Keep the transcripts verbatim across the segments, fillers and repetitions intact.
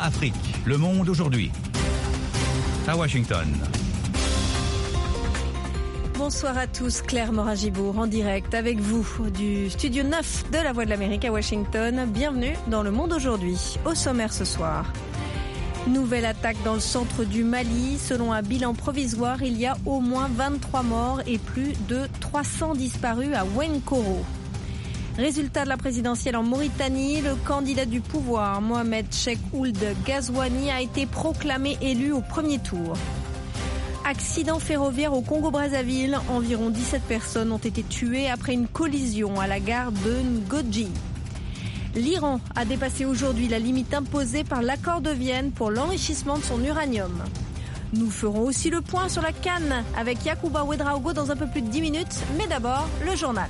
A Afrique, le monde aujourd'hui. À Washington. Bonsoir à tous, Claire Morin-Gibourg en direct avec vous du studio neuf de la Voix de l'Amérique à Washington. Bienvenue dans le monde aujourd'hui. Au sommaire ce soir. Nouvelle attaque dans le centre du Mali. Selon un bilan provisoire, il y a au moins vingt-trois morts et plus de trois cents disparus à Wénkoro. Résultat de la présidentielle en Mauritanie, le candidat du pouvoir, Mohamed Cheikh Ould Ghazouani, a été proclamé élu au premier tour. Accident ferroviaire au Congo-Brazzaville. Environ dix-sept personnes ont été tuées après une collision à la gare de Ngoji. L'Iran a dépassé aujourd'hui la limite imposée par l'accord de Vienne pour l'enrichissement de son uranium. Nous ferons aussi le point sur la CAN avec Yacouba Ouedraogo dans un peu plus de dix minutes. Mais d'abord, le journal.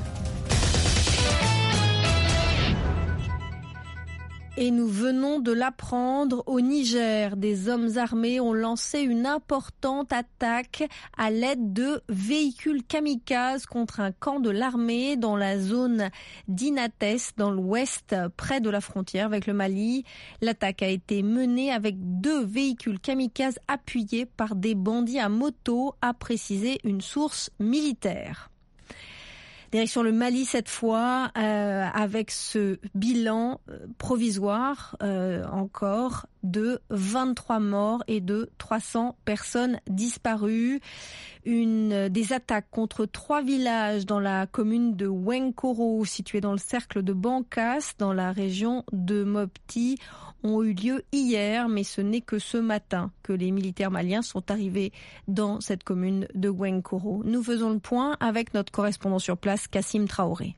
Et nous venons de l'apprendre, au Niger, des hommes armés ont lancé une importante attaque à l'aide de véhicules kamikazes contre un camp de l'armée dans la zone d'Inates, dans l'ouest, près de la frontière avec le Mali. L'attaque a été menée avec deux véhicules kamikazes appuyés par des bandits à moto, a précisé une source militaire. Direction le Mali cette fois, euh, avec ce bilan euh, provisoire euh, encore de vingt-trois morts et de trois cents personnes disparues. Une des attaques contre trois villages dans la commune de Wénkoro, située dans le cercle de Bankas, dans la région de Mopti, ont eu lieu hier, mais ce n'est que ce matin que les militaires maliens sont arrivés dans cette commune de Wénkoro. Nous faisons le point avec notre correspondant sur place, Kassim Traoré.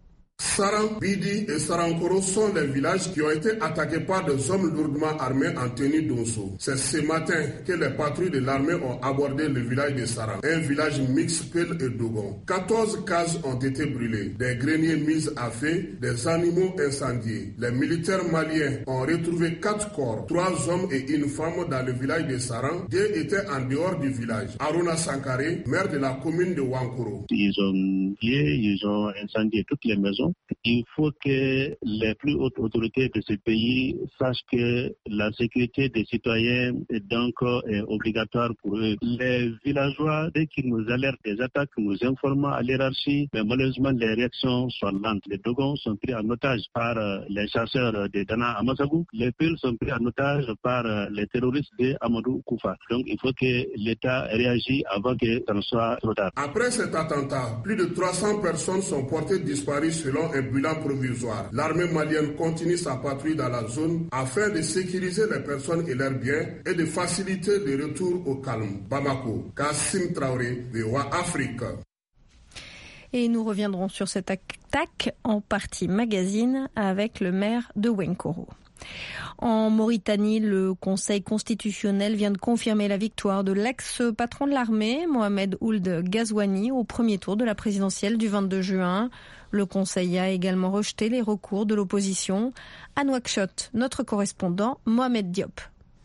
Sarang, Bidi et Sarankoro sont les villages qui ont été attaqués par des hommes lourdement armés en tenue d'onceau. C'est ce matin que les patrouilles de l'armée ont abordé le village de Sarang, un village mixte Peul et Dogon. quatorze cases ont été brûlées, des greniers mis à feu, des animaux incendiés. Les militaires maliens ont retrouvé quatre corps, trois hommes et une femme dans le village de Sarang. Deux étaient en dehors du village. Aruna Sankare, maire de la commune de Wénkoro. Ils ont pillé, ils ont incendié toutes les maisons. Il faut que les plus hautes autorités de ce pays sachent que la sécurité des citoyens est donc est obligatoire pour eux. Les villageois, dès qu'ils nous alertent des attaques, nous informent à l'hierarchie, mais malheureusement les réactions sont lentes. Les Dogons sont pris en otage par les chasseurs de Dana Amasagou. Les Peuls sont pris en otage par les terroristes de Amadou Koufa. Donc il faut que l'État réagisse avant que ça ne soit trop tard. Après cet attentat, plus de trois cents personnes sont portées disparues selon un bilan provisoire. L'armée malienne continue sa patrouille dans la zone afin de sécuriser les personnes et leurs biens et de faciliter le retour au calme. Bamako, Kassim Traoré, V O A Afrique. Et nous reviendrons sur cette attaque en partie magazine avec le maire de Wénkoro. En Mauritanie, le Conseil constitutionnel vient de confirmer la victoire de l'ex-patron de l'armée, Mohamed Ould Ghazouani, au premier tour de la présidentielle du vingt-deux juin. Le Conseil a également rejeté les recours de l'opposition. À Nouakchott, notre correspondant Mohamed Diop.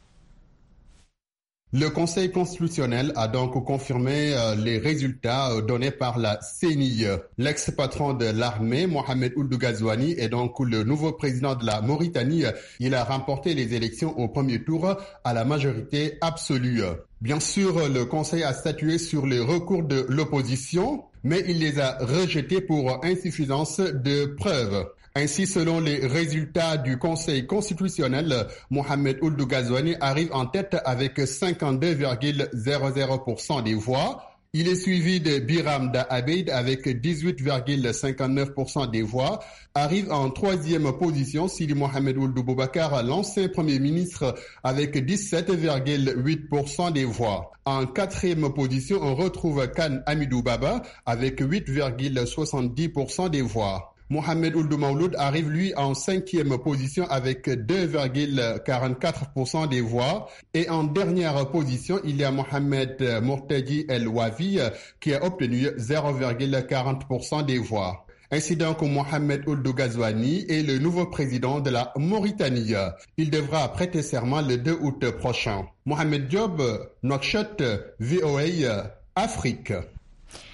Le Conseil constitutionnel a donc confirmé euh, les résultats euh, donnés par la C E N I. L'ex-patron de l'armée, Mohamed Ould Ghazouani, est donc le nouveau président de la Mauritanie. Il a remporté les élections au premier tour à la majorité absolue. Bien sûr, le Conseil a statué sur les recours de l'opposition, mais il les a rejetés pour insuffisance de preuves. Ainsi, selon les résultats du Conseil constitutionnel, Mohamed Ould Ghazouani arrive en tête avec cinquante-deux virgule zéro zéro pour cent des voix. Il est suivi de Biram Da Abeid avec dix-huit virgule cinquante-neuf pour cent des voix. Arrive en troisième position Sidi Mohamed Ould Boubacar, l'ancien Premier ministre, avec dix-sept virgule huit pour cent des voix. En quatrième position, on retrouve Khan Amidou Baba avec huit virgule soixante-dix pour cent des voix. Mohamed Ould Mawloud arrive lui en cinquième position avec deux virgule quarante-quatre pour cent des voix. Et en dernière position, il y a Mohamed Mortadji El Wavi qui a obtenu zéro virgule quarante pour cent des voix. Ainsi donc, Mohamed Ould Ghazouani est le nouveau président de la Mauritanie. Il devra prêter serment le deux août prochain. Mohamed Diop, Nouakchott, V O A, Afrique.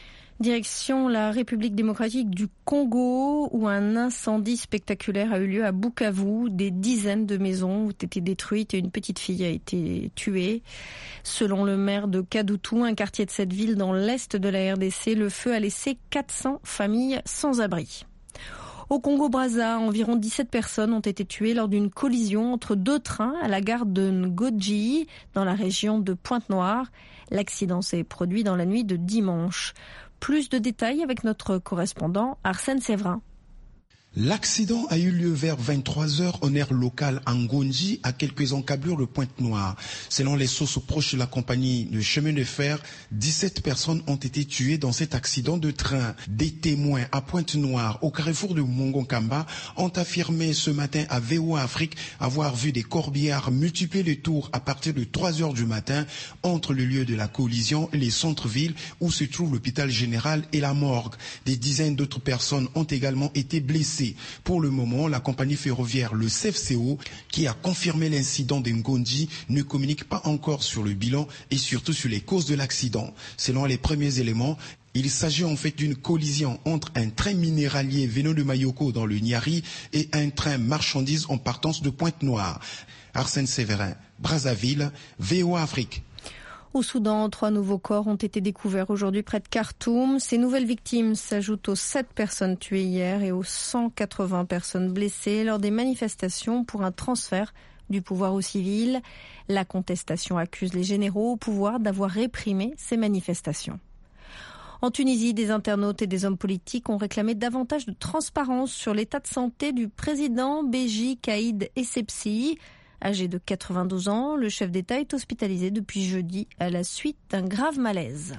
Direction la République démocratique du Congo, où un incendie spectaculaire a eu lieu à Bukavu. Des dizaines de maisons ont été détruites et une petite fille a été tuée. Selon le maire de Kadutu, un quartier de cette ville dans l'est de la R D C, le feu a laissé quatre cents familles sans abri. Au Congo-Brazza, environ dix-sept personnes ont été tuées lors d'une collision entre deux trains à la gare de Ngoji, dans la région de Pointe-Noire. L'accident s'est produit dans la nuit de dimanche. Plus de détails avec notre correspondant Arsène Séverin. L'accident a eu lieu vers vingt-trois heures en aire locale à Ngonji, à quelques encablures de Pointe-Noire. Selon les sources proches de la compagnie de chemin de fer, dix-sept personnes ont été tuées dans cet accident de train. Des témoins à Pointe-Noire, au carrefour de Mongonkamba, ont affirmé ce matin à V O A Afrique avoir vu des corbillards multiplier les tours à partir de trois heures du matin entre le lieu de la collision et les centres-villes où se trouve l'hôpital général et la morgue. Des dizaines d'autres personnes ont également été blessées. Pour le moment, la compagnie ferroviaire, le C F C O, qui a confirmé l'incident de Ngonji, ne communique pas encore sur le bilan et surtout sur les causes de l'accident. Selon les premiers éléments, il s'agit en fait d'une collision entre un train minéralier venant de Mayoko dans le Niari et un train marchandises en partance de Pointe-Noire. Arsène Séverin, Brazzaville, V O A Afrique. Au Soudan, trois nouveaux corps ont été découverts aujourd'hui près de Khartoum. Ces nouvelles victimes s'ajoutent aux sept personnes tuées hier et aux cent quatre-vingts personnes blessées lors des manifestations pour un transfert du pouvoir aux civils. La contestation accuse les généraux au pouvoir d'avoir réprimé ces manifestations. En Tunisie, des internautes et des hommes politiques ont réclamé davantage de transparence sur l'état de santé du président Béji Caïd Essebsi. Âgé de quatre-vingt-douze ans, le chef d'État est hospitalisé depuis jeudi à la suite d'un grave malaise.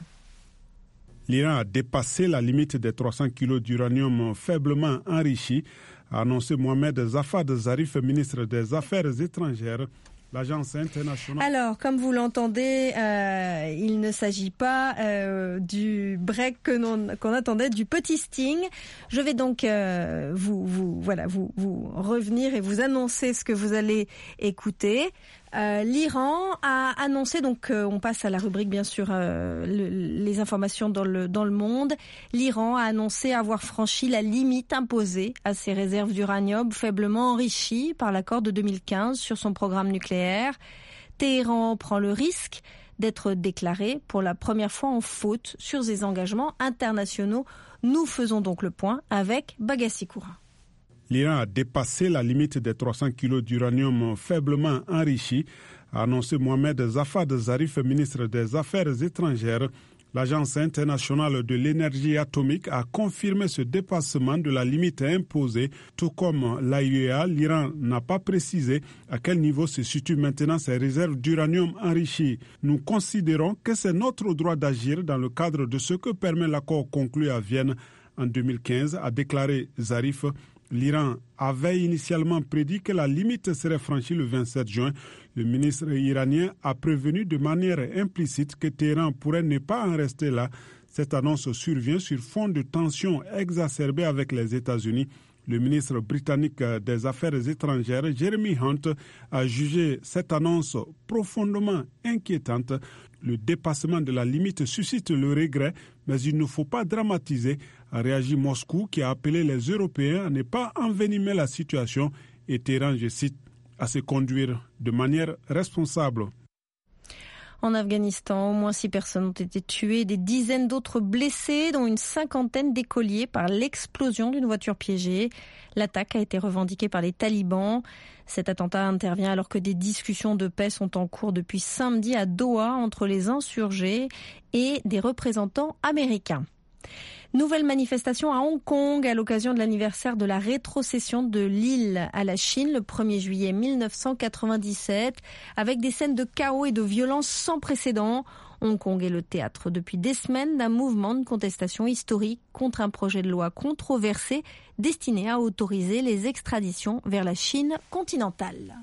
L'Iran a dépassé la limite des trois cents kilos d'uranium faiblement enrichi, a annoncé Mohamed Zafad Zarif, ministre des Affaires étrangères. L'agence internationale... Alors, comme vous l'entendez, euh, il ne s'agit pas euh, du break que l'on, qu'on attendait, du petit Sting. Je vais donc euh, vous, vous, voilà, vous, vous revenir et vous annoncer ce que vous allez écouter. Euh, L'Iran a annoncé, donc euh, on passe à la rubrique bien sûr, euh, le, les informations dans le, dans le monde. L'Iran a annoncé avoir franchi la limite imposée à ses réserves d'uranium faiblement enrichies par l'accord de deux mille quinze sur son programme nucléaire. Téhéran prend le risque d'être déclaré pour la première fois en faute sur ses engagements internationaux. Nous faisons donc le point avec Bagassi Koura. L'Iran a dépassé la limite des trois cents kilos d'uranium faiblement enrichi, a annoncé Mohamed Zafad Zarif, ministre des Affaires étrangères. L'Agence internationale de l'énergie atomique a confirmé ce dépassement de la limite imposée, tout comme l'A I E A. L'Iran n'a pas précisé à quel niveau se situent maintenant ses réserves d'uranium enrichi. Nous considérons que c'est notre droit d'agir dans le cadre de ce que permet l'accord conclu à Vienne en deux mille quinze, a déclaré Zarif. L'Iran avait initialement prédit que la limite serait franchie le vingt-sept juin. Le ministre iranien a prévenu de manière implicite que Téhéran pourrait ne pas en rester là. Cette annonce survient sur fond de tensions exacerbées avec les États-Unis. Le ministre britannique des Affaires étrangères, Jeremy Hunt, a jugé cette annonce profondément inquiétante. Le dépassement de la limite suscite le regret, mais il ne faut pas dramatiser, a réagi Moscou, qui a appelé les Européens à ne pas envenimer la situation et Téhéran, je cite, à se conduire de manière responsable. En Afghanistan, au moins six personnes ont été tuées, des dizaines d'autres blessées, dont une cinquantaine d'écoliers par l'explosion d'une voiture piégée. L'attaque a été revendiquée par les talibans. Cet attentat intervient alors que des discussions de paix sont en cours depuis samedi à Doha entre les insurgés et des représentants américains. Nouvelle manifestation à Hong Kong à l'occasion de l'anniversaire de la rétrocession de l'île à la Chine le premier juillet mille neuf cent quatre-vingt-dix-sept avec des scènes de chaos et de violence sans précédent. Hong Kong est le théâtre depuis des semaines d'un mouvement de contestation historique contre un projet de loi controversé destiné à autoriser les extraditions vers la Chine continentale.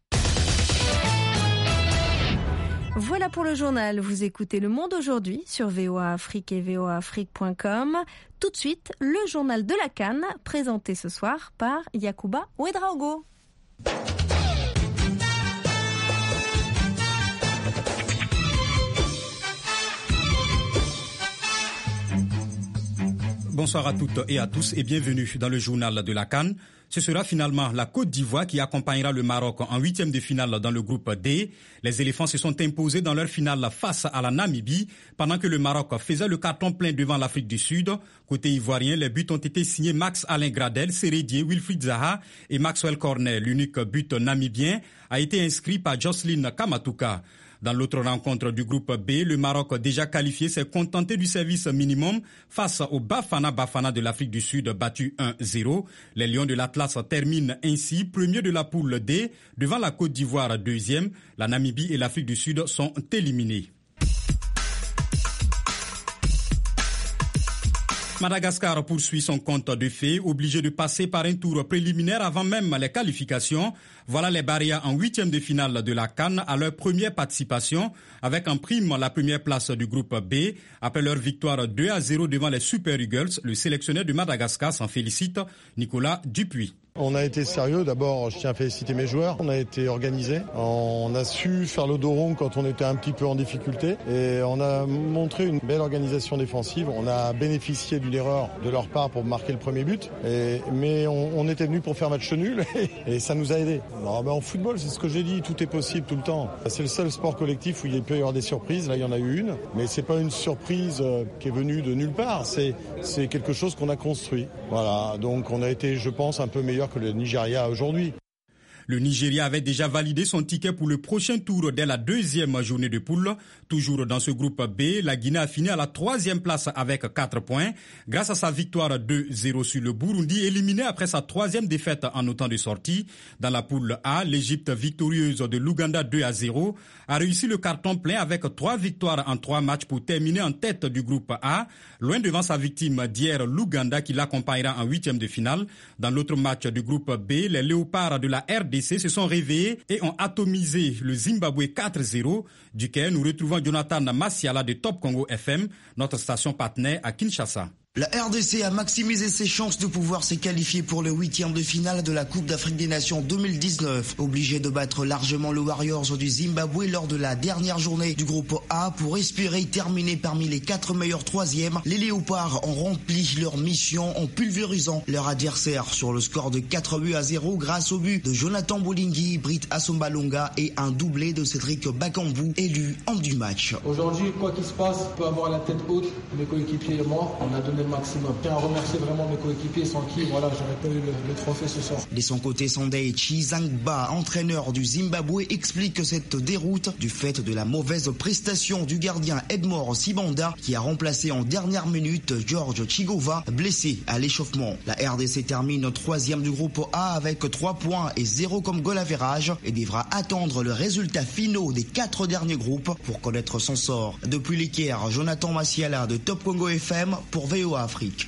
Voilà pour le journal. Vous écoutez Le Monde aujourd'hui sur V O A Afrique et v o a afrique point com. Tout de suite, le journal de la Cannes, présenté ce soir par Yacouba Ouedraogo. Bonsoir à toutes et à tous et bienvenue dans le journal de la CAN. Ce sera finalement la Côte d'Ivoire qui accompagnera le Maroc en huitième de finale dans le groupe D. Les éléphants se sont imposés dans leur finale face à la Namibie pendant que le Maroc faisait le carton plein devant l'Afrique du Sud. Côté ivoirien, les buts ont été signés Max Alain Gradel, Sérédier, Wilfried Zaha et Maxwell Cornet. L'unique but namibien a été inscrit par Jocelyn Kamatuka. Dans l'autre rencontre du groupe B, le Maroc déjà qualifié s'est contenté du service minimum face au Bafana Bafana de l'Afrique du Sud battu un zéro. Les Lions de l'Atlas terminent ainsi premier de la poule D devant la Côte d'Ivoire deuxième. La Namibie et l'Afrique du Sud sont éliminés. Madagascar poursuit son compte de fait, obligé de passer par un tour préliminaire avant même les qualifications. Voilà les Barrières en huitième de finale de la CAN à leur première participation, avec en prime la première place du groupe B. Après leur victoire deux à zéro devant les Super Eagles, le sélectionneur de Madagascar s'en félicite, Nicolas Dupuis. On a été sérieux. D'abord, je tiens à féliciter mes joueurs. On a été organisés. On a su faire le dos rond quand on était un petit peu en difficulté. Et on a montré une belle organisation défensive. On a bénéficié d'une erreur de leur part pour marquer le premier but. Et, mais on, on était venu pour faire match nul et, et ça nous a aidés. Non, mais en football, c'est ce que j'ai dit. Tout est possible tout le temps. C'est le seul sport collectif où il peut y avoir des surprises. Là, il y en a eu une. Mais c'est pas une surprise qui est venue de nulle part. C'est, c'est quelque chose qu'on a construit. Voilà. Donc, on a été, je pense, un peu meilleur que le Nigeria aujourd'hui. Le Nigeria avait déjà validé son ticket pour le prochain tour dès la deuxième journée de poule. Toujours dans ce groupe B, la Guinée a fini à la troisième place avec quatre points. Grâce à sa victoire deux zéro sur le Burundi, éliminé après sa troisième défaite en autant de sorties. Dans la poule A, l'Égypte victorieuse de l'Ouganda deux à zéro a réussi le carton plein avec trois victoires en trois matchs pour terminer en tête du groupe A, loin devant sa victime d'hier, l'Ouganda, qui l'accompagnera en huitième de finale. Dans l'autre match du groupe B, les Léopards de la R D C se sont réveillés et ont atomisé le Zimbabwe quatre zéro, duquel nous retrouvons Jonathan Massiala de Top Congo F M, notre station partenaire à Kinshasa. La R D C a maximisé ses chances de pouvoir se qualifier pour le huitième de finale de la Coupe d'Afrique des Nations deux mille dix-neuf. Obligé de battre largement le Warriors du Zimbabwe lors de la dernière journée du groupe A pour espérer terminer parmi les quatre meilleurs troisièmes, les Léopards ont rempli leur mission en pulvérisant leur adversaire sur le score de quatre buts à zéro grâce au but de Jonathan Bolingui, Britt Assombalonga et un doublé de Cédric Bakambu, élu homme du match. Aujourd'hui, quoi qu'il se passe, on peut avoir la tête haute, mes coéquipiers et moi, on a donné le maximum. Je tiens à remercier vraiment mes coéquipiers sans qui, voilà, j'aurais pas eu le, le trophée ce soir. De son côté, Sunday Chizangba, entraîneur du Zimbabwe, explique cette déroute du fait de la mauvaise prestation du gardien Edmore Sibanda qui a remplacé en dernière minute George Chigova, blessé à l'échauffement. La R D C termine troisième du groupe A avec trois points et zéro comme goal average et devra attendre le résultat final des quatre derniers groupes pour connaître son sort. Depuis les Caire, Jonathan Massiala de Top Congo F M pour V O A Afrique.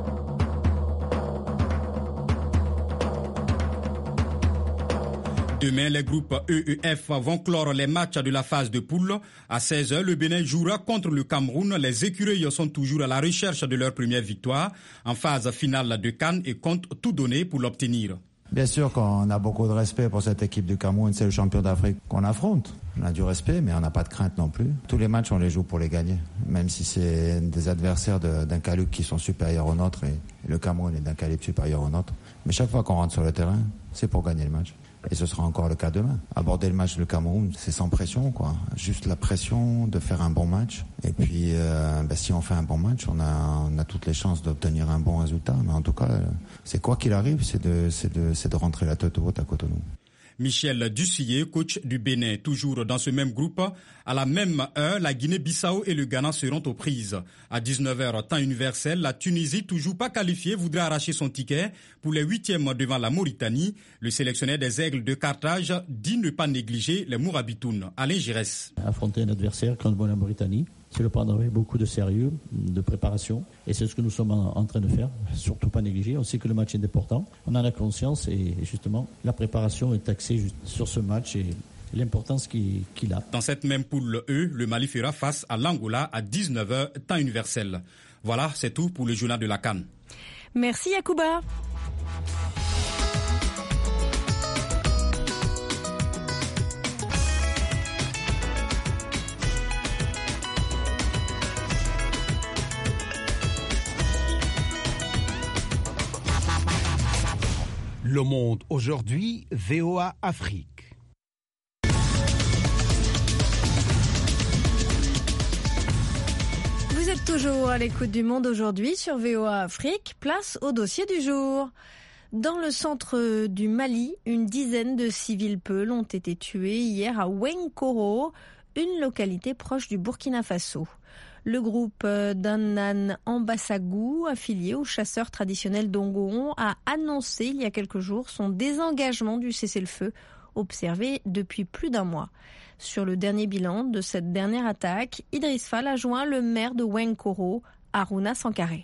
Demain, les groupes E E F vont clore les matchs de la phase de poule. À seize heures, le Bénin jouera contre le Cameroun. Les écureuils sont toujours à la recherche de leur première victoire en phase finale de CAN et comptent tout donner pour l'obtenir. Bien sûr qu'on a beaucoup de respect pour cette équipe du Cameroun, c'est le champion d'Afrique qu'on affronte. On a du respect, mais on n'a pas de crainte non plus. Tous les matchs, on les joue pour les gagner, même si c'est des adversaires de, d'un calibre qui sont supérieurs au nôtre, et le Cameroun est d'un calibre supérieur au nôtre. Mais chaque fois qu'on rentre sur le terrain, c'est pour gagner le match. Et ce sera encore le cas demain. Aborder le match du Cameroun, c'est sans pression, quoi. Juste la pression de faire un bon match. Et puis, euh, ben, si on fait un bon match, on a, on a toutes les chances d'obtenir un bon résultat. Mais en tout cas, c'est quoi qu'il arrive, c'est de, c'est de, c'est de rentrer la tête haute à Cotonou. Michel Dussier, coach du Bénin, toujours dans ce même groupe. À la même heure, la Guinée-Bissau et le Ghana seront aux prises. À dix-neuf heures, temps universel, la Tunisie, toujours pas qualifiée, voudra arracher son ticket pour les huitièmes devant la Mauritanie. Le sélectionneur des Aigles de Carthage dit ne pas négliger les Mourabitounes. Alain Giresse. Affronter un adversaire comme la Mauritanie, c'est le prendre avec beaucoup de sérieux, de préparation. Et c'est ce que nous sommes en, en train de faire. Surtout pas négliger. On sait que le match est important. On en a conscience et justement, la préparation est axée sur ce match et l'importance qu'il, qu'il a. Dans cette même poule E, le Mali fera face à l'Angola à dix-neuf heures, temps universel. Voilà, c'est tout pour le journal de la CAN. Merci Yacouba. Le Monde aujourd'hui, V O A Afrique. Vous êtes toujours à l'écoute du Monde aujourd'hui sur V O A Afrique. Place au dossier du jour. Dans le centre du Mali, une dizaine de civils peuls ont été tués hier à Wenkoro, une localité proche du Burkina Faso. Le groupe d'Annan Ambassagou, affilié aux chasseurs traditionnels d'Ongoron, a annoncé il y a quelques jours son désengagement du cessez-le-feu, observé depuis plus d'un mois. Sur le dernier bilan de cette dernière attaque, Idriss Fall a joint le maire de Wenkoro, Aruna Sankaré.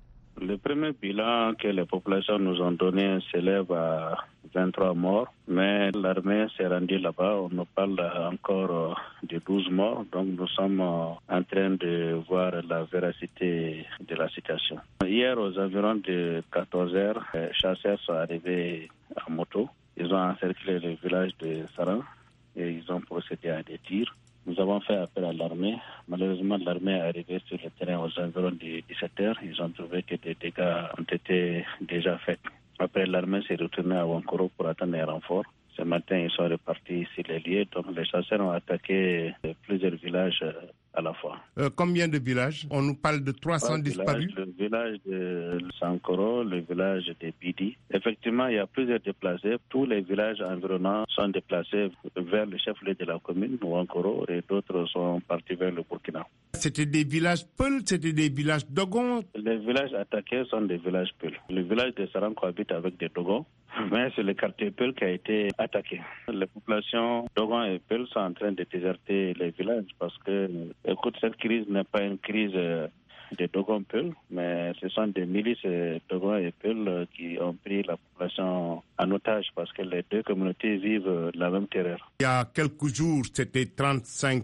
Le premier bilan que les populations nous ont donné s'élève à vingt-trois morts, mais l'armée s'est rendue là-bas. On nous parle encore de douze morts, donc nous sommes en train de voir la véracité de la situation. Hier, aux environs de quatorze heures, les chasseurs sont arrivés en moto. Ils ont encerclé le village de Saran et ils ont procédé à des tirs. Nous avons fait appel à l'armée. Malheureusement, l'armée est arrivée sur le terrain aux environs de dix-sept heures. Ils ont trouvé que des dégâts ont été déjà faits. Après, l'armée s'est retournée à Wankoro pour attendre un renfort. Ce matin, ils sont repartis sur les lieux. Donc, les chasseurs ont attaqué plusieurs villages à la fois. Euh, combien de villages? On nous parle de trois cents disparus. Le village de Sankoro, le village de Bidi. Effectivement, il y a plusieurs déplacés. Tous les villages environnants sont déplacés vers le chef-lieu de la commune, Wankoro, et d'autres sont partis vers le Burkina. C'était des villages Peuls, c'était des villages Dogons? Les villages attaqués sont des villages Peuls. Le village de Saran cohabite avec des Dogons, mais c'est le quartier Peul qui a été attaqué. Les populations Dogon et Peul sont en train de déserter les villages parce que, écoute, cette crise n'est pas une crise de Dogon Peul, mais ce sont des milices Dogon et Peul qui ont pris la population en otage parce que les deux communautés vivent la même terreur. Il y a quelques jours, c'était trente-cinq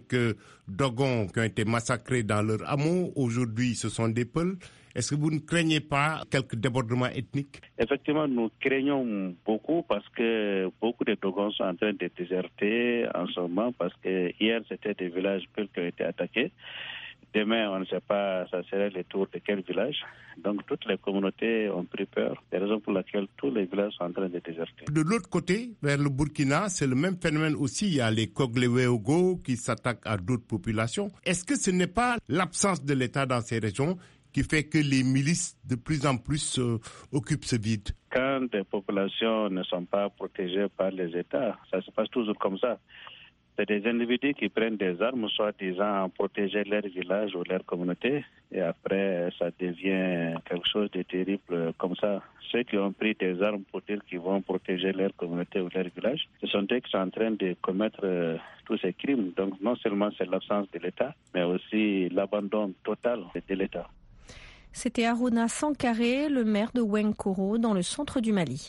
Dogons qui ont été massacrés dans leur hameau. Aujourd'hui, ce sont des Peuls. Est-ce que vous ne craignez pas quelques débordements ethniques? Effectivement, nous craignons beaucoup parce que beaucoup de Dogons sont en train de déserter en ce moment parce que hier, c'était des villages Peuls qui ont été attaqués. Demain, on ne sait pas, ça serait le tour de quel village. Donc, toutes les communautés ont pris peur. C'est la raison pour laquelle tous les villages sont en train de déserter. De l'autre côté, vers le Burkina, c'est le même phénomène aussi. Il y a les Kogleweogo qui s'attaquent à d'autres populations. Est-ce que ce n'est pas l'absence de l'État dans ces régions qui fait que les milices de plus en plus euh, occupent ce vide? Quand des populations ne sont pas protégées par les États, ça se passe toujours comme ça. C'est des individus qui prennent des armes, soi-disant protéger leur village ou leur communauté, et après ça devient quelque chose de terrible comme ça. Ceux qui ont pris des armes pour dire qu'ils vont protéger leur communauté ou leur village, ce sont eux qui sont en train de commettre euh, tous ces crimes. Donc non seulement c'est l'absence de l'État, mais aussi l'abandon total de l'État. C'était Aruna Sankaré, le maire de Wenkoro, dans le centre du Mali.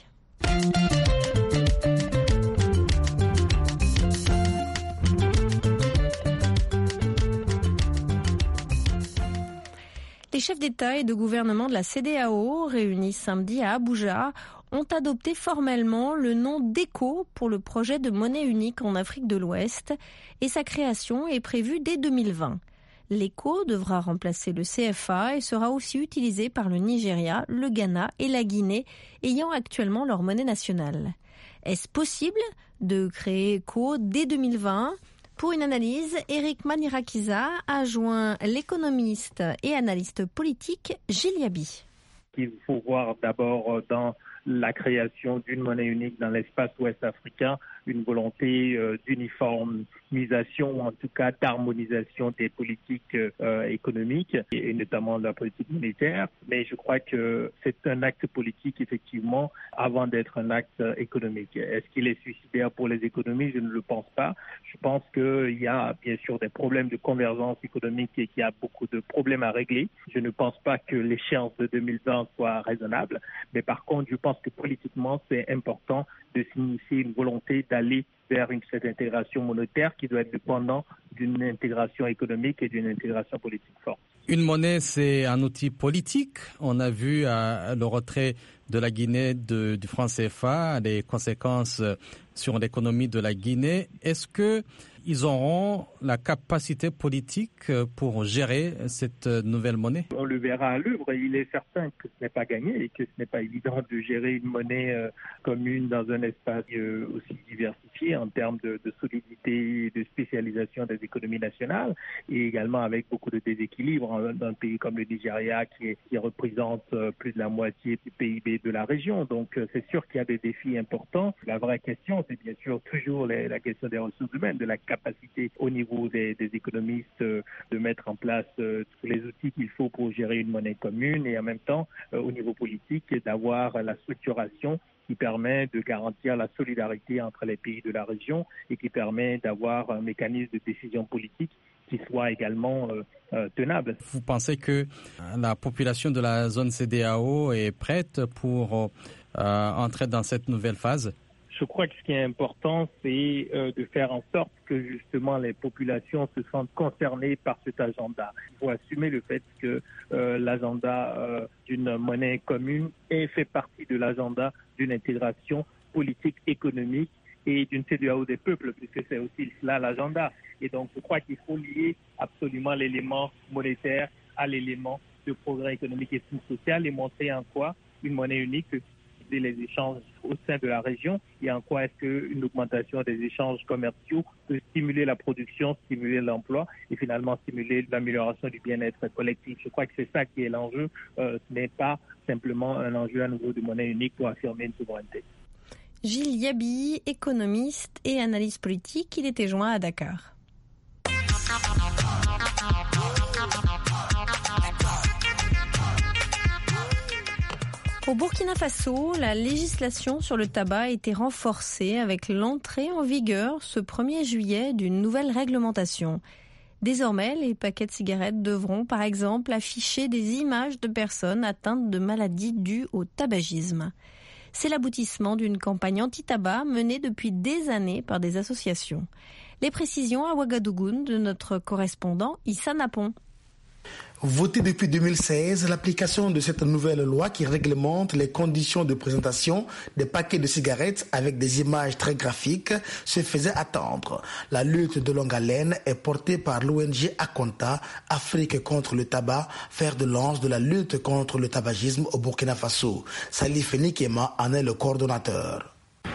Les chefs d'État et de gouvernement de la C D A O, réunis samedi à Abuja, ont adopté formellement le nom d'ECO pour le projet de monnaie unique en Afrique de l'Ouest et sa création est prévue dès deux mille vingt. L'ECO devra remplacer le C F A et sera aussi utilisé par le Nigeria, le Ghana et la Guinée, ayant actuellement leur monnaie nationale. Est-ce possible de créer ECO dès deux mille vingt ? Pour une analyse, Eric Manirakiza a joint l'économiste et analyste politique Gilles Yaby. Il faut voir d'abord dans la création d'une monnaie unique dans l'espace ouest africain, une volonté euh, d'uniformisation, ou en tout cas d'harmonisation des politiques euh, économiques et, et notamment de la politique monétaire. Mais je crois que c'est un acte politique, effectivement, avant d'être un acte économique. Est-ce qu'il est suicidaire pour les économies? Je ne le pense pas. Je pense qu'il y a bien sûr des problèmes de convergence économique et qu'il y a beaucoup de problèmes à régler. Je ne pense pas que l'échéance de deux mille vingt soit raisonnable. Mais par contre, je pense que politiquement, c'est important de signifier une volonté d'aller vers une, cette intégration monétaire qui doit être dépendante d'une intégration économique et d'une intégration politique forte. Une monnaie, c'est un outil politique. On a vu euh, le retrait de la Guinée de, du franc C F A, des conséquences sur l'économie de la Guinée. Est-ce que ils auront la capacité politique pour gérer cette nouvelle monnaie? On le verra à l'œuvre. Il est certain que ce n'est pas gagné et que ce n'est pas évident de gérer une monnaie euh, commune dans un espace euh, aussi diversifié en termes de, de solidité et de spécialisation des économies nationales, et également avec beaucoup de déséquilibres hein, dans un pays comme le Nigeria qui, est, qui représente euh, plus de la moitié du P I B de la région. Donc euh, c'est sûr qu'il y a des défis importants. La vraie question, c'est bien sûr toujours les, la question des ressources humaines, de la capacité capacité au niveau des, des économistes euh, de mettre en place euh, tous les outils qu'il faut pour gérer une monnaie commune, et en même temps euh, au niveau politique d'avoir la structuration qui permet de garantir la solidarité entre les pays de la région et qui permet d'avoir un mécanisme de décision politique qui soit également euh, euh, tenable. Vous pensez que la population de la zone C E D E A O est prête pour euh, entrer dans cette nouvelle phase? Je crois que ce qui est important, c'est euh, de faire en sorte que justement les populations se sentent concernées par cet agenda. Il faut assumer le fait que euh, l'agenda euh, d'une monnaie commune est fait partie de l'agenda d'une intégration politique, économique et d'une C E D E A O des peuples, puisque c'est aussi cela l'agenda. Et donc je crois qu'il faut lier absolument l'élément monétaire à l'élément de progrès économique et social et montrer en quoi une monnaie unique les échanges au sein de la région et en quoi est-ce qu'une augmentation des échanges commerciaux peut stimuler la production, stimuler l'emploi et finalement stimuler l'amélioration du bien-être collectif. Je crois que c'est ça qui est l'enjeu. Euh, ce n'est pas simplement un enjeu à nouveau de monnaie unique pour affirmer une souveraineté. Gilles Yabi, économiste et analyste politique, il était joint à Dakar. Au Burkina Faso, la législation sur le tabac a été renforcée avec l'entrée en vigueur ce premier juillet d'une nouvelle réglementation. Désormais, les paquets de cigarettes devront par exemple afficher des images de personnes atteintes de maladies dues au tabagisme. C'est l'aboutissement d'une campagne anti-tabac menée depuis des années par des associations. Les précisions à Ouagadougou de notre correspondant Issa Napon. Votée depuis deux mille seize, l'application de cette nouvelle loi qui réglemente les conditions de présentation des paquets de cigarettes avec des images très graphiques se faisait attendre. La lutte de longue haleine est portée par l'O N G Akonta, Afrique contre le tabac, fer de lance de la lutte contre le tabagisme au Burkina Faso. Salif Nikema en est le coordonnateur.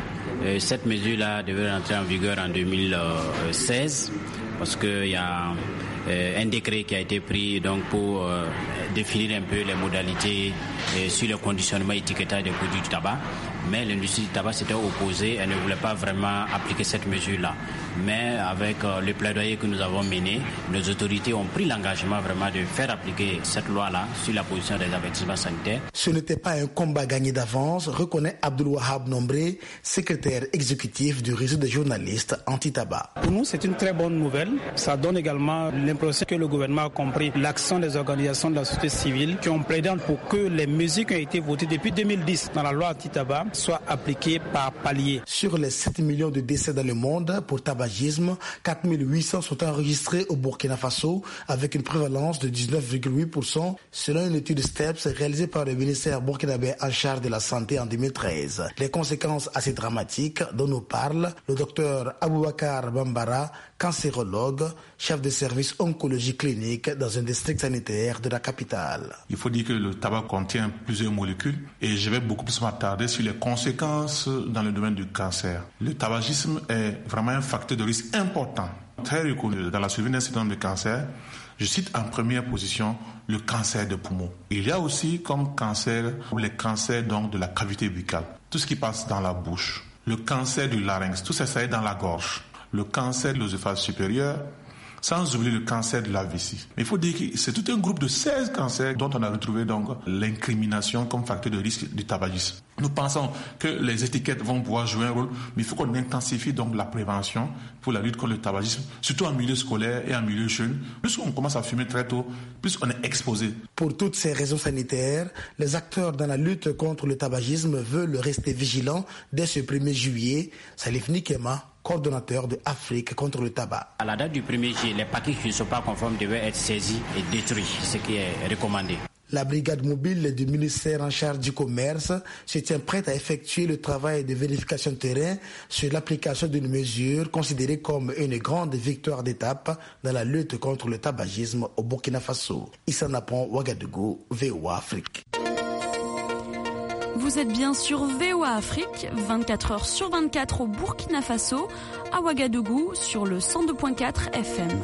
Cette mesure-là devait entrer en vigueur en deux mille seize parce qu'il y a un décret qui a été pris donc pour euh, définir un peu les modalités euh, sur le conditionnement et étiquetage des produits du tabac. Mais l'industrie du tabac s'était opposée, elle ne voulait pas vraiment appliquer cette mesure-là. Mais avec euh, le plaidoyer que nous avons mené, nos autorités ont pris l'engagement vraiment de faire appliquer cette loi-là sur la position des avertissements sanitaires. Ce n'était pas un combat gagné d'avance, reconnaît Abdoul Wahab Nombré, secrétaire exécutif du réseau des journalistes anti-tabac. Pour nous, c'est une très bonne nouvelle. Ça donne également l'impression que le gouvernement a compris l'action des organisations de la société civile qui ont plaidé pour que les mesures qui ont été votées depuis deux mille dix dans la loi anti-tabac soient appliquées par palier. Sur les sept millions de décès dans le monde pour tabagisme, quatre mille huit cents sont enregistrés au Burkina Faso avec une prévalence de dix-neuf virgule huit pour cent selon une étude STEPS réalisée par le ministère burkinabé en charge de la santé en deux mille treize. Les conséquences assez dramatiques dont nous parle le docteur Aboubakar Bambara, cancérologue, chef de service oncologie clinique dans un district sanitaire de la capitale. Il faut dire que le tabac contient plusieurs molécules et je vais beaucoup plus m'attarder sur les conséquences dans le domaine du cancer. Le tabagisme est vraiment un facteur de risque important, très reconnu dans la survenue d'un certain nombre de cancers. Je cite en première position le cancer de poumon. Il y a aussi comme cancer les cancers donc de la cavité buccale, tout ce qui passe dans la bouche, le cancer du larynx, tout ça, ça est dans la gorge, le cancer de l'œsophage supérieur, sans oublier le cancer de la vessie. Mais il faut dire que c'est tout un groupe de seize cancers dont on a retrouvé donc l'incrimination comme facteur de risque du tabagisme. Nous pensons que les étiquettes vont pouvoir jouer un rôle, mais il faut qu'on intensifie donc la prévention pour la lutte contre le tabagisme, surtout en milieu scolaire et en milieu jeune. Plus on commence à fumer très tôt, plus on est exposé. Pour toutes ces raisons sanitaires, les acteurs dans la lutte contre le tabagisme veulent rester vigilants dès ce premier juillet. Salif Nikema, coordonnateur de Afrique contre le tabac. À la date du premier juillet, les paquets qui ne sont pas conformes devaient être saisis et détruits, ce qui est recommandé. La brigade mobile du ministère en charge du commerce se tient prête à effectuer le travail de vérification de terrain sur l'application d'une mesure considérée comme une grande victoire d'étape dans la lutte contre le tabagisme au Burkina Faso. Issa Napon, Ouagadougou, V O A Afrique. Vous êtes bien sur V O A Afrique, vingt-quatre heures sur vingt-quatre au Burkina Faso, à Ouagadougou sur le cent deux virgule quatre F M.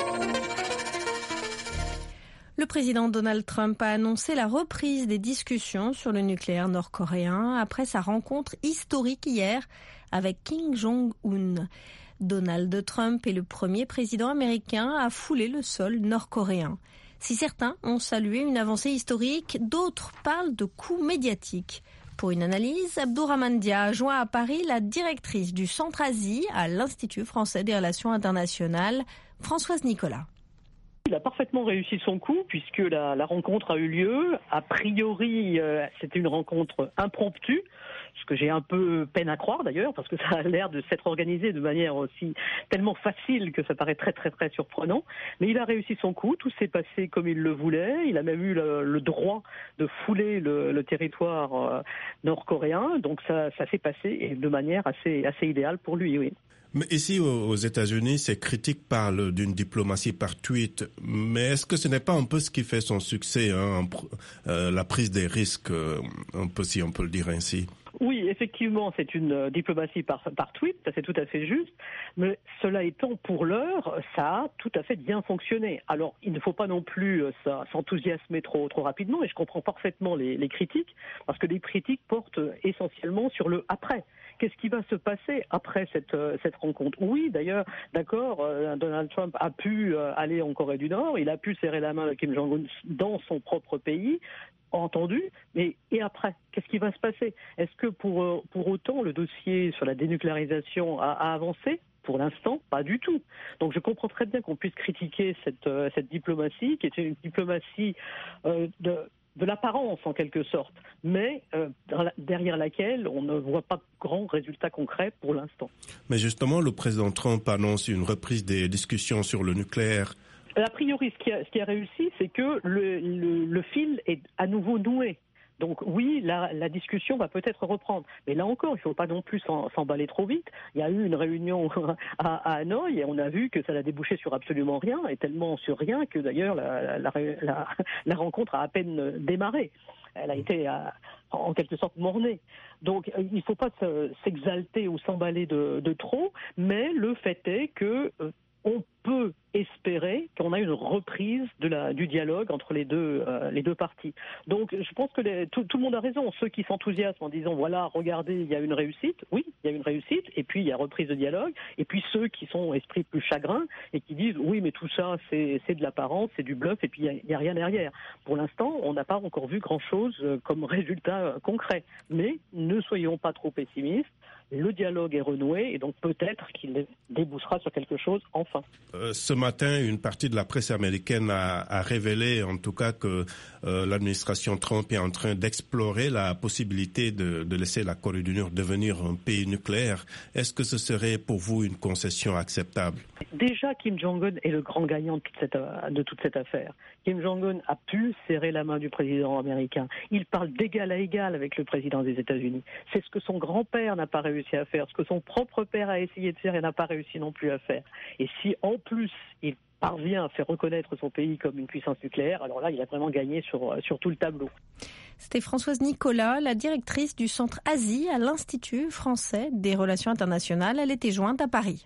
Le président Donald Trump a annoncé la reprise des discussions sur le nucléaire nord-coréen après sa rencontre historique hier avec Kim Jong-un. Donald Trump est le premier président américain à fouler le sol nord-coréen. Si certains ont salué une avancée historique, d'autres parlent de coups médiatiques. Pour une analyse, Abdourahmane Dia a joint à Paris la directrice du Centre-Asie à l'Institut français des relations internationales, Françoise Nicolas. Il a parfaitement réussi son coup puisque la, la rencontre a eu lieu. A priori, euh, c'était une rencontre impromptue, ce que j'ai un peu peine à croire d'ailleurs, parce que ça a l'air de s'être organisé de manière aussi tellement facile que ça paraît très très très surprenant. Mais il a réussi son coup, tout s'est passé comme il le voulait. Il a même eu le, le droit de fouler le, le territoire euh, nord-coréen, donc ça, ça s'est passé et de manière assez, assez idéale pour lui, oui. Mais ici, aux États-Unis, ces critiques parlent d'une diplomatie par tweet. Mais est-ce que ce n'est pas un peu ce qui fait son succès, hein, euh, la prise des risques, euh, un peu si on peut le dire ainsi? Oui, effectivement, c'est une euh, diplomatie par, par tweet, ça c'est tout à fait juste. Mais cela étant, pour l'heure, ça a tout à fait bien fonctionné. Alors, il ne faut pas non plus euh, ça, s'enthousiasmer trop, trop rapidement, et je comprends parfaitement les, les critiques, parce que les critiques portent essentiellement sur le après. Qu'est-ce qui va se passer après cette, euh, cette rencontre? Oui, d'ailleurs, d'accord, euh, Donald Trump a pu euh, aller en Corée du Nord, il a pu serrer la main de Kim Jong-un dans son propre pays, entendu, mais et après, qu'est-ce qui va se passer? Est-ce que pour, pour autant le dossier sur la dénucléarisation a, a avancé? Pour l'instant, pas du tout. Donc je comprends très bien qu'on puisse critiquer cette, euh, cette diplomatie, qui est une diplomatie euh, de... de l'apparence en quelque sorte, mais euh, derrière laquelle on ne voit pas de grands résultats concrets pour l'instant. Mais justement, le président Trump annonce une reprise des discussions sur le nucléaire. A priori, ce qui a, ce qui a réussi, c'est que le, le, le fil est à nouveau noué. Donc oui, la, la discussion va peut-être reprendre. Mais là encore, il ne faut pas non plus s'en, s'emballer trop vite. Il y a eu une réunion à, à Hanoï et on a vu que ça n'a débouché sur absolument rien, et tellement sur rien que d'ailleurs la, la, la, la rencontre a à peine démarré. Elle a été à, en quelque sorte mornée. Donc il ne faut pas se, s'exalter ou s'emballer de, de trop, mais le fait est que euh, on peut espérer qu'on a une reprise de la, du dialogue entre les deux, euh, les deux parties. Donc je pense que les, tout, tout le monde a raison. Ceux qui s'enthousiasment en disant voilà, regardez, il y a une réussite, oui, il y a une réussite, et puis il y a reprise de dialogue, et puis ceux qui sont esprit plus chagrin et qui disent oui, mais tout ça c'est, c'est de l'apparence, c'est du bluff, et puis il n'y a, a rien derrière. Pour l'instant, on n'a pas encore vu grand-chose comme résultat concret. Mais ne soyons pas trop pessimistes. Le dialogue est renoué et donc peut-être qu'il débouchera sur quelque chose enfin. Euh, ce matin, une partie de la presse américaine a, a révélé en tout cas que euh, l'administration Trump est en train d'explorer la possibilité de, de laisser la Corée du Nord devenir un pays nucléaire. Est-ce que ce serait pour vous une concession acceptable? Déjà, Kim Jong-un est le grand gagnant de toute cette, de toute cette affaire. Kim Jong-un a pu serrer la main du président américain. Il parle d'égal à égal avec le président des États-Unis. C'est ce que son grand-père n'a pas réussi à faire, ce que son propre père a essayé de faire et n'a pas réussi non plus à faire. Et si en plus il parvient à faire reconnaître son pays comme une puissance nucléaire, alors là il a vraiment gagné sur, sur tout le tableau. C'était Françoise Nicolas, la directrice du Centre Asie à l'Institut français des relations internationales. Elle était jointe à Paris.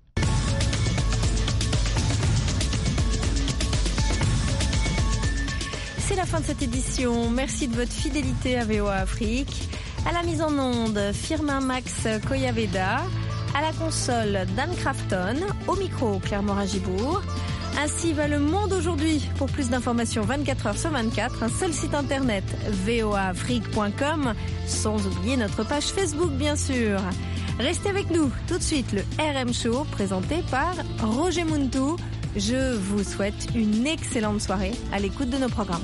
C'est la fin de cette édition. Merci de votre fidélité à V O A Afrique. À la mise en onde, Firmin Max Koyaveda. À la console, Dan Crafton. Au micro, Claire Morin-Gibourg. Ainsi va le monde aujourd'hui. Pour plus d'informations vingt-quatre heures sur vingt-quatre, un seul site internet, v o a afrique point com, sans oublier notre page Facebook, bien sûr. Restez avec nous. Tout de suite, le R M Show, présenté par Roger Muntou. Je vous souhaite une excellente soirée à l'écoute de nos programmes.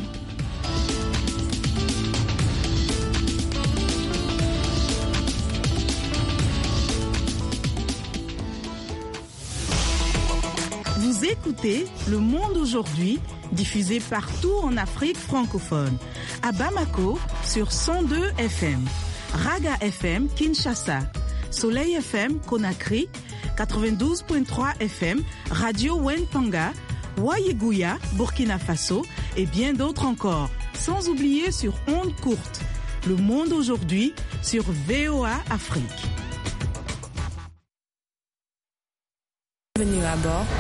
Vous écoutez Le Monde aujourd'hui, diffusé partout en Afrique francophone. À Bamako, sur cent deux F M. Raga F M, Kinshasa. Soleil F M, Conakry. quatre-vingt-douze virgule trois F M, Radio Wentanga. Wayeguya, Burkina Faso. Et bien d'autres encore. Sans oublier sur ondes courtes. Le Monde aujourd'hui, sur V O A Afrique. Bienvenue à bord